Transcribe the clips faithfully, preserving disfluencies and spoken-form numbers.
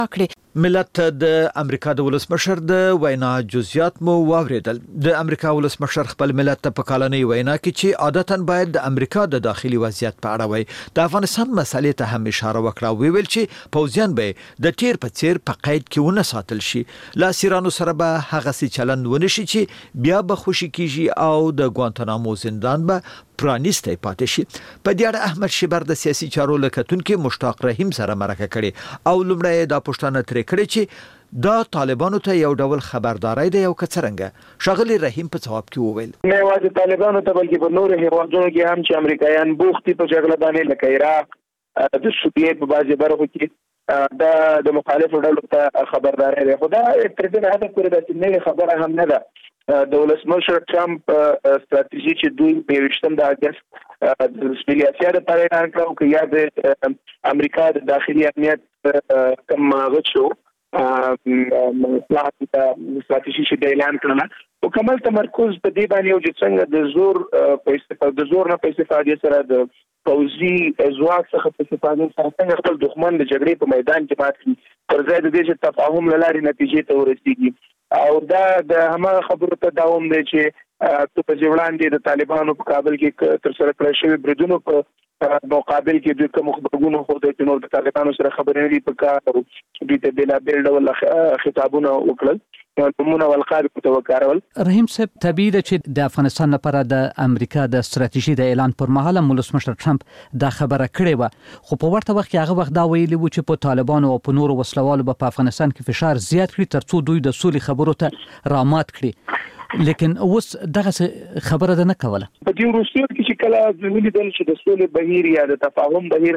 کړې. ملت د امریکا د ولسمشر د وینا جزئیات مو واوریدل. د امریکا ولسمشر خپل ملت ته په کالنۍ وینا کې چې عادتاً باید د امریکا د داخلي وضعیت په اړه وي د افغانستان مسلې ته هم اشاره وکړه. وی ویل چې پوځیان به د تیر په څیر په قید کې ونه ساتل شي. لا سیرانو سره به هغه سي چلند ونشي چې بیا به خوشي کیږي او د ګوانتانامو زندان به پرانیسته پاتې شي. په دې اړه احمد شیبر د سیاسي چارو لکتونکو مشتاق رحیم سره مرکه کړي او لومړی دا پوښتنه ترې کړې چې دا طالبانو ته یو ډول خبرداري دی او کڅرنګ. شغلی رحیم په جواب کې وویل نه واځي طالبانو ته بلکې په نور هیوادونو کې هم چې امریکایان بوختي په جګړه باندې لکه عراق د سوریې په بازي برخو کې دا د مخالفو ډلو ته خبرداري دی. خو دا تر دې حد پورې د نه خبره هم نه ده. د ولسمشر ټرمپ ستراتیژي چې دوی په وشتم د اگست د سپیلیاسیا د پاره اعلان کړو چې یا د امریکا د داخلي امنیت کم غوښو پلاټ د ستراتیژي چې اعلان کړل او کمل تمرکز په دې باندې او چې څنګه د زور په استفاده د زور نه په استفاده سره د پوځي ځواک څخه په استفاده سره څنګه خپل دښمن د جګړې په میدان کې مات پر ځای د دې چې تفاهم لاري نتیجې ته ورسیږي. او دا د همغه خبرو ته دوام دی چې په ځوړاندې د طالبانو په کابل کې تر سره کړی شوی بریدونو په مقابل کې دوی کوم خبرونه خو د نور د طالبانو سره خبرې لري په کار دوی ته بلا بیل ډول خطابونه وکړل کومونه ولقار په وکارول. رحیم صاحب طبیعي ده چې د افغانستان لپاره د امریکا د ستراتیژي د اعلان پر مهال ولسمشر ټرمپ دا خبره کړې و خو په ورته وخت کې هغه وخت دا ویلي و چې په طالبانو او په نورو وسلوالو په افغانستان کې فشار زیات کړي ترڅو دوی د سولې خبرو ته رامات کړي. لیکن اوس دغه خبره ده نه کوله. په دې وروستیو کې چې کله ولیدل چې د سولې بهیر یا د تفاهم بهیر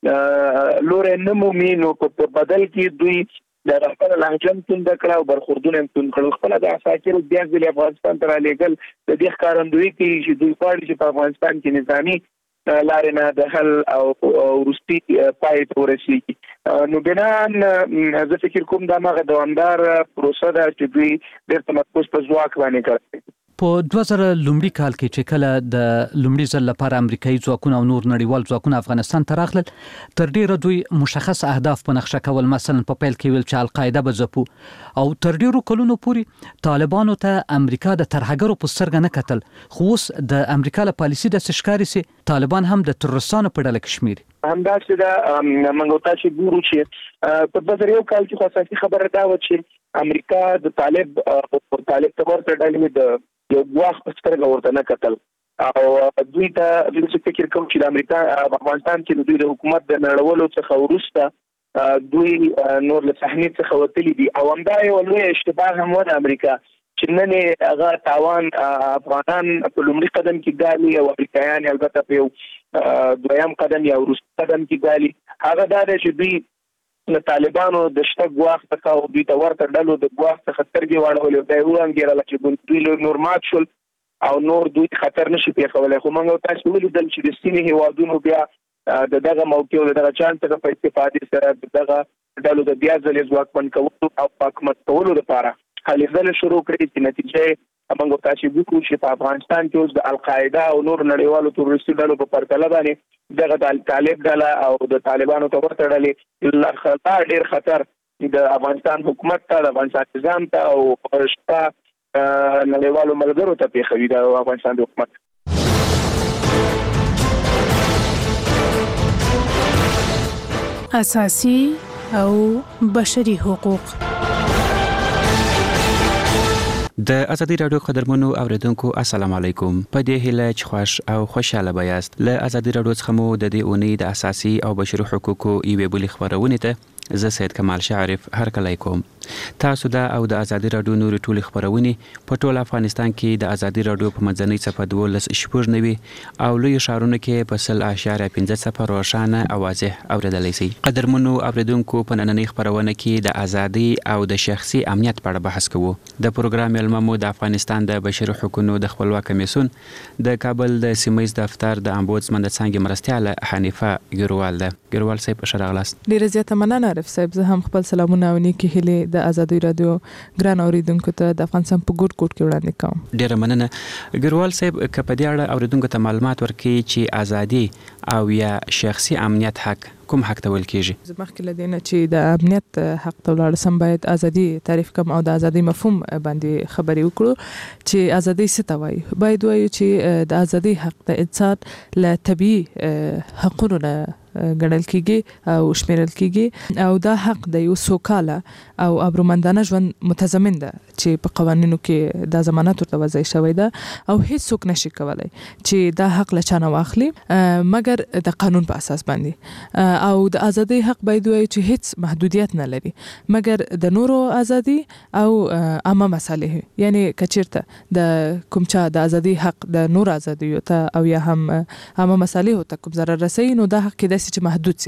لورې نه مومي نو په بدل کې دوی د خپل لهجه تند کړه او برخوردونه تند کړل. خپل د اساکر بیا د افغانستان تر لېګل د دې ښکارندوی کې چې دوی غواړي چې په افغانستان کې نظامی لارې نه د حل او روسي پای ته ورسیږي. نو بنان زه فکر کوم دا مغه دوامدار پروسه ده چې دوی ډېر تمرکز په ځواک باندې کوي. په دوه زره لومړي کال کې چې کله د لومړي ځل لپاره امریکایي ځواکونه او نور نړیوال ځواکونه افغانستان ته راغلل تر ډیره دوی مشخص اهداف په نقشه کول. مثلا په پیل کې ویل چې القاعده به ځپو او تر ډیرو کلونو پورې طالبانو ته امریکا د ترهګرو په سترګه نه کتل. خو اوس د امریکا له پالیسي د سشکاري سي طالبان هم د ترورستانو په ډله کې شمیر. همداسې دا موږ تاسو ګورو چې په دوه زره یو کال کې خاصه خبره دا و چې امریکا د طالب او طالب تبر ډلې د یو غواخ په سترګه ورته نه کتل او دوی ته د فکر کوم چې د امریکا افغانستان کې دوی د حکومت د نړولو څخه ورسته دوی نور له صحنې څخه وتلي دي او همدا یو لوی اشتباه هم و د امریکا چې نن هغه تاوان افغانان په لومړي قدم کې ګالي او امریکایان البته په یو دویم قدم یا وروسته قدم کې ګالي. هغه دا دی چې دوی د طالبانو د شته غواخ څخه او دوی ته ورته ډلو د غواخ څخه سترګې واړولې دا یو انګیرل چې دوی نور مات شول او نور دوی خطر نشي پیښولای. خو موږ تاسو ولیدل چې د سیمې هیوادونو بیا د دغه موقع او دغه چانس څخه په استفادې سره دغه ډلو د بیا ځلې ځواکمن کولو او حکومت کولو لپاره هلې ځل شروع کړې چې نتیجه موږ تاسو وګورو چې په افغانستان کې اوس د القاعده او نور نړیوالو تروریستي ډلو په پرتله باندې دغه د طالب ډله او د طالبانو ته ورته ډلې لا خطر ډیر خطر د افغانستان حکومت ته د افغانستان نظام ته او پرشته نړیوالو ملګرو ته پیښوي د افغانستان د حکومت. اساسي او بشري حقوق. د ازادي رادیو قدرمنو اوریدونکو السلام علیکم. په دې هیله چې خوش او خوشاله بیاست. له ازادي رادیو څخه مو د دې اونۍ د اساسي او بشري حقوقو یوې بلې خبرونه ته زه سید کمال شعرف هرکلی کوم. تاسو دا او د ازادي رادیو نوري ټولې خبرونه په ټول افغانستان کې د ازادي رادیو په منځنۍ صفحه دولس شپږ نوي او لوی شهرونو کې په سل اشاریه پنځه صفر روښانه او واضح اوریدلای شئ. قدرمنو اوریدونکو په نننۍ خبرونه کې د ازادي او د شخصي امنیت په اړه بحث کوو. د پروګرام ملممو د افغانستان د بشري حقوقو د خپلواک کمیسیون د کابل د سیمایي دفتر د امبودسمن د څنګه مرستياله حنیفه ګروال ده. ګروال صاحب ښه راغلاست. ډیره زیاته مننه عارف صاحب. زه هم خپل سلامونه او نیکی هیله د ازادي رادیو ګران اوریدونکو ته د افغانستان په ګوټ ګوټ کې وړاندې کوم. ډیره مننه ګروال صاحب، کپه دې اړه اوریدونکو ته معلومات ورکړي چې ازادي او یا شخصي امنیت حق کوم حق ته ویل کیږي؟ زه مخکې له دې نه چې د امنیت حق ته ولاړ سم باید ازادي تعریف کوم او د ازادي مفهوم باندې خبرې وکړو چې ازادي څه ته وایي. باید وایو چې د ازادي حق د انسان له طبیعي حقونو نه ګڼل کیږي او شمیرل کیږي او دا حق د یو سوکاله او ابرومندانه ژوند متضمن ده چې په قوانینو کې د ضمانت ورته وضع شوی ده او هیڅ څوک نشي کولای چې دا حق له چانه واخلي مګر د قانون په اساس باندې. او د ازادي حق باید وایي چې هیڅ محدودیت نه لري مګر د نورو ازادي او عامه مصالح، یعنی کچیرته د کوم چا د ازادي حق د نور ازادي ته او یا هم عامه مصالح ته کوم ضرر رسي نو دا حق کېدای چې محدود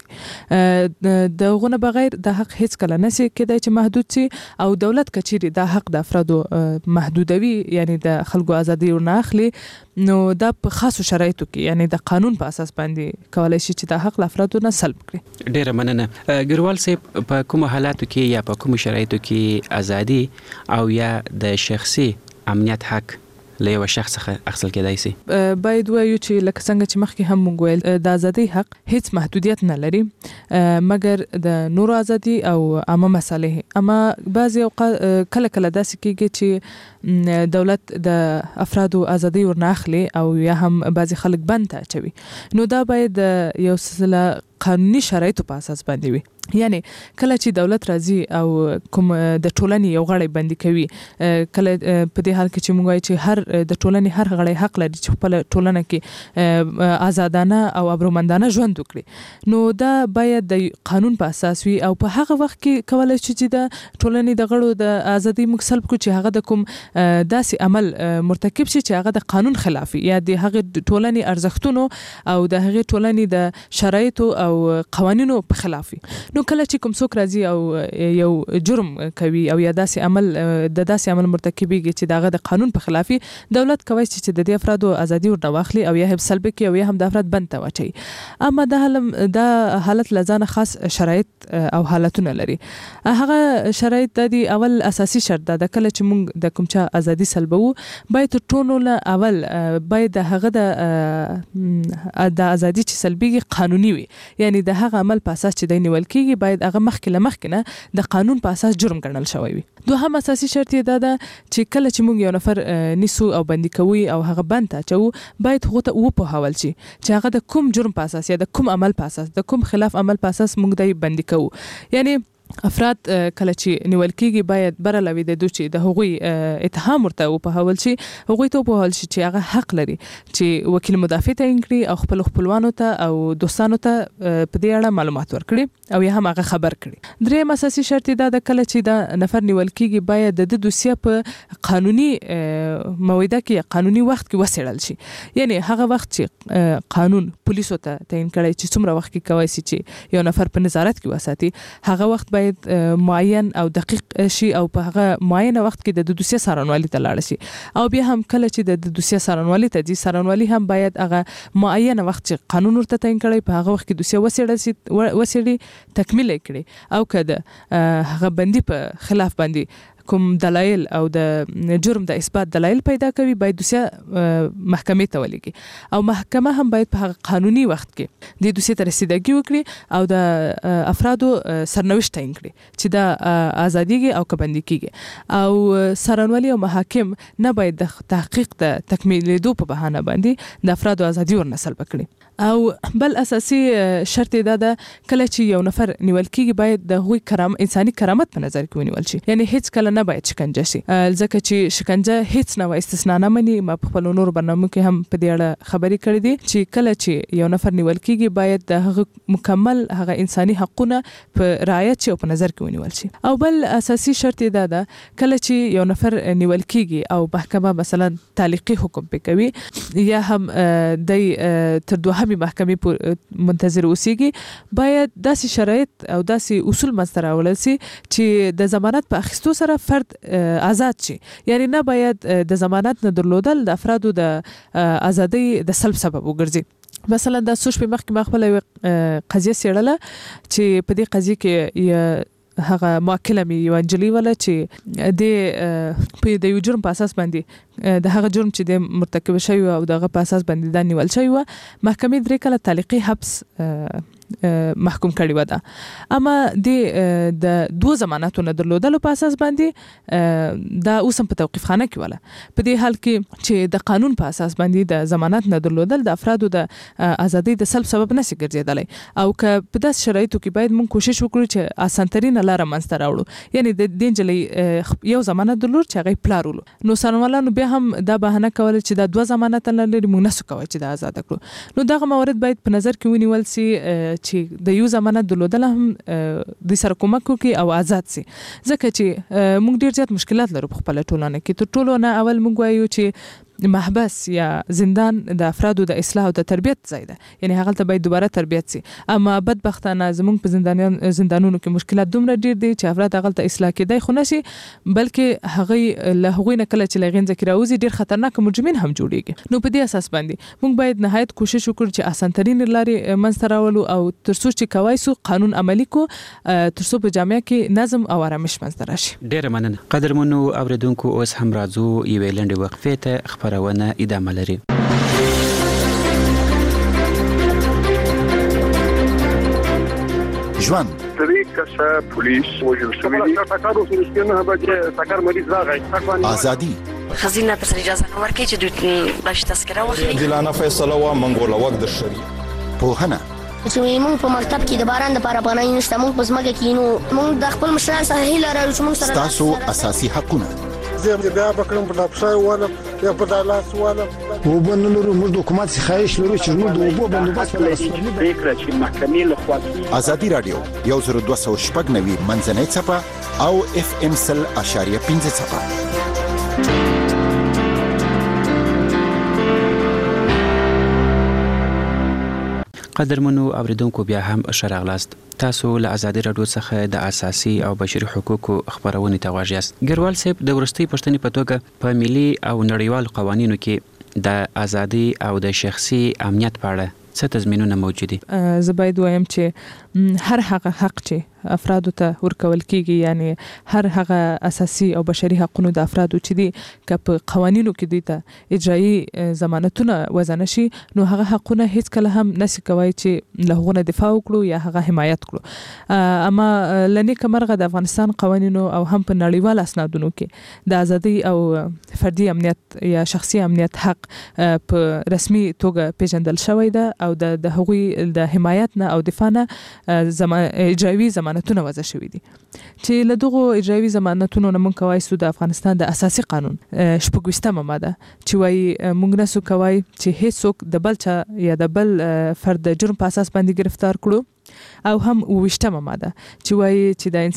سي. د غونه بغیر د حق هیڅ کله نشي کېدای چې محدود سي او دولت کچيري د حق د افرادو محدودوي، یعنی د خلکو ازادي ورنه اخلي، نو دا په خاصو شرایطو کې یعنی د قانون په اساس باندې کولای شي چې د حق له افرادو نه سلب کړي. ډیره مننه ګروال صاحب، په کوم حالاتو کې یا په کوم شرایطو کې ازادي او یا د شخصي امنیت حق له یو شخص څخه اخیستل کېدای شي؟ باید وایو چې لکه څنګه چې مخکې هم موږ ویل د ازادي حق هیڅ محدودیت نه لري مګر د نورو ازادي او عامه مصالح. اما بعضی اوقات کله کله داسې کېږي چې دولت د افرادو ازادي ورنه اخلي او یا هم بعضی خلک بند ته اچوي، نو دا باید یو سلسله قانوني شرایطو په اساس باندې وي. یعنی کله چې دولت راځي او کوم د ټولنې یو غړی بندي کوي، کله په دې حال کې چې موږ وایو چې هر د ټولنې هر غړی حق لري چې خپل ټولنه کې آزادانه او ابرومندانه ژوند وکړي، نو دا باید د قانون په اساس وي او په هغه وخت کې کولای شي چې د ټولنې د غړو د ازادي موږ سلب کړو چې هغه د کوم داسې عمل مرتکب شي چې هغه د قانون خلاف یا د هغه ټولنې ارزښتونو او د هغه ټولنې د شرایطو او قوانینو په خلاف وي. نو کله چې کوم څوک راځي او یو جرم کوي او یا داسې عمل د داسې عمل مرتکبيږي چې دغه د قانون په خلاف، دولت کوي چې د دې افرادو ازادي ورنه واخلي او یا هم سلب کړي او یا هم د افراد بند ته واچي. اما د د حالت لزانه خاص شرایط او حالتونه لري. هغه شرایط د اول اساسي شرط ده کله چې موږ د کوم چا ازادي سلبو باید ټولو له اول باید هغه د د ازادي چې سلبيږي قانوني وي، یعنی د هغه عمل په اساس چې د نیول کېږي باید هغه مخکې له مخکې نه د قانون په اساس جرم ګڼل شوی وي. دوهم اساسي شرط یې دا ده چې کله چې موږ یو نفر نیسو او بندي کوو او هغه بند ته اچوو باید هغه ته وپوهول شي چې هغه د کوم جرم په اساس یا د کوم عمل په اساس د کوم خلاف عمل په اساس موږ د بندي کوو. یعنی افراد کله چې نیول کېږي باید برلوي د دوی چې د هغوی اتهام ورته وپوهول شي، هغوی ته وپوهول شي چې هغه حق لري چې وکیل مدافع تعیین کړي او خپل خپلوانو ته او دوستانو ته په دې اړه معلومات ورکړي او یا هم هغه خبر کړي. دریم اساسي شرط دا د کله چې دا نفر نیول کېږي باید د دوسیه په قانوني موعده کې قانوني وخت کې وسیړل شي، یعنی هغه وخت چې قانون پولیسو ته تعیین کړي چې څومره وخت کې کوي چې یو نفر په نظارت کې وساتي، هغه وخت باید معین او دقیق شي او په هغه معینه وخت کې د دوسیه څارنوالي ته لاړ شي. او بیا هم کله چې د دوسیه څارنوالي ته ځي، څارنوالي هم باید هغه معینه وخت چې قانون ورته تعیین کړي په هغه وخت کې دوسیه وسیړل شي وسیړي تکمیل کړي او کده هغه بندي په خلاف باندې کوم دلایل او د جرم د اثبات دلایل پیدا کوي باید دوسیه محکمې ته ولېږي او محکمه هم باید په هغه قانوني وخت کې د دوسیه ته رسیدګي وکړي او د افرادو سرنوشت تعیین کړي چې دا ازادي او کبندي کیږي او سرنوالي او محاکم نه باید د تحقیق د تکمیلېدو په بهانه باندې د افرادو ازادي ورنه سلب کړي. او بل اساسي شرط دا ده کله چې یو نفر نیول کېږي باید د هغوی کرام انساني کرامت په نظر کې ونیول شي، یعنی هیڅ کله نه باید شکنجه شي، ځکه چې شکنجه هیڅ نه استثنا نه مني. ما په خپل نور برنامه کې هم په دې اړه خبرې کړې دي چې کله چې یو نفر نیول کېږي باید د هغه مکمل هغه انساني حقونه په رعایت شي او په نظر کې ونیول شي. او بل اساسي شرط دا ده کله چې یو نفر نیول کېږي او محکمه مثلا تعلیقي حکم پې کوي یا هم د تر دوه محکمې منتظر اوسېږي، باید داسې شرایط او داسې اصول منځته راوړل شي چې د ضمانت په اخیستو سره فرد آزاد شي، یعنی نه باید د ضمانت نه درلودل د افرادو د ازادۍ د سلب سبب وګرځي. مثلا د څو شپې مخکې ما خپله یوه قضیه څېړله چې په دې قضیه کې هغه موکله مې یو انجلی ولا چې د په د یو جرم په اساس باندې د هغه جرم چې د مرتکب شوی او دغه په اساس باندې د نیول شوی و محکمې درې کله تعلیقي حبس محکوم کړی و ده اما د د دوه ضمانتونو درلودلو په اساس باندې دا اوس په توقيف خانه کې ولا په دې حال کې چې د قانون په اساس باندې د ضمانت نه درلودل د افرادو د ازادۍ د سلب سبب نشي ګرځیدلی او که په داس شرایطو کې باید موږ کوشش وکړو چې اسانترین لاره منځته راوړو یعنی د دې جلې یو ضمانت درلود چې هغه پلارولو نو سرمالانو به هم دا بهانه کول چې دا دوه ضمانت نه لري موږ نسو کوي چې دا آزاد کړو نو دغه موارد باید په نظر کې ونیول سي چې د یو ضمانت درلودل هم د سره کومک کوي او آزاد سي ځکه چې موږ ډیر زیات مشکلات لرو په خپل ټولنه کې تر ټولو نه اول موږ وایو چې محبس یا زندان د افرادو د اصلاح او د تربیت ځای ده یعنی هغه ته باید دوباره تربیت سي اما بدبختانه زموږ په زندانیان زندانونو کې مشکلات دومره ډیر دي چې افراد هغه ته اصلاح کېدای خو نشي بلکې هغه له هغوی نه کله چې لغین ذکر اوزي ډیر خطرناک مجرمین هم جوړيږي نو په دې اساس باندې موږ باید نهایت کوشش وکړو چې اسانترین لارې منځته راولو او ترڅو چې کوای سو قانون عملی کو ترڅو په جامعه کې نظم او آرامش منځته راشي ډیر مننه قدرمنو اوریدونکو اوس هم راځو یو لنډه وقفه ته خبرونه ادامه لري ژوند طریق کسا پولیس وجل شوی دی تاکارو سرسکنه بچه تاکار مریض راغی ازادي خزینه پر اجازه نور کې چې دوی باش تذکره واخلي دلانه فیصله وا منګول وخت د شری پوهنه چې موږ په مکتب کې د باران د لپاره پناه نشته موږ په ځمکه کې نو موږ د خپل مشران سره هیله لرو چې موږ سره تاسو اساسي حقونه زه بیا بکرم په لپسای ولا یا په دالاس ولا وبنلرو موږ د حکومت څخه خواهش لرو چې موږ د وبو بندوبست ولرو فکر چې محکمې له خوا ازادي رادیو یو زر دوه سوه شپږ نوي منځنۍ څپه او اف ام سل اشاریه پنځه څپه قدرمنو اوریدونکو بیا هم شراغلاست تاسو له ازادي رادیو څخه د اساسي او بشري حقوقو خبرونه ته غواړئ ګروال صاحب د ورستي پښتني په توګه په ملي او نړیوال قوانینو کې د ازادي او د شخصي امنیت په اړه څه تضمینونه موجود دي زه باید وایم چې هر هغه حق چې افرادو ته ورکول کیږي یعنی هر هغه اساسي او بشري حقوقو د افرادو چې دي که په قوانینو کې دوی ته اجرایی ضمانتونه وضع نشي نو هغه حقونه هیڅ کله هم نشي کوي چې له هغه دفاع وکړو یا هغه حمایت کړو اما لنی کمرغه د افغانستان قوانینو او هم په نړیوال اسنادونو کې د ازادي او فردي امنیت یا شخصي امنیت حق په رسمي توګه پیژندل شوی ده او د د هغوی د حمایت نه او دفاع نه اجرایی ضمانتونه وضع شوی دي چې له دغه اجرایی ضمانتونو نه مونږ کوي سود افغانستان د اساسي قانون شپږمه ماده چې وايي مونږ نه سو کوي چې هیڅوک د بل چا یا د بل فرد جرم په اساس باندې گرفتار کړو او هم وشتمه ماده چې وايي چې د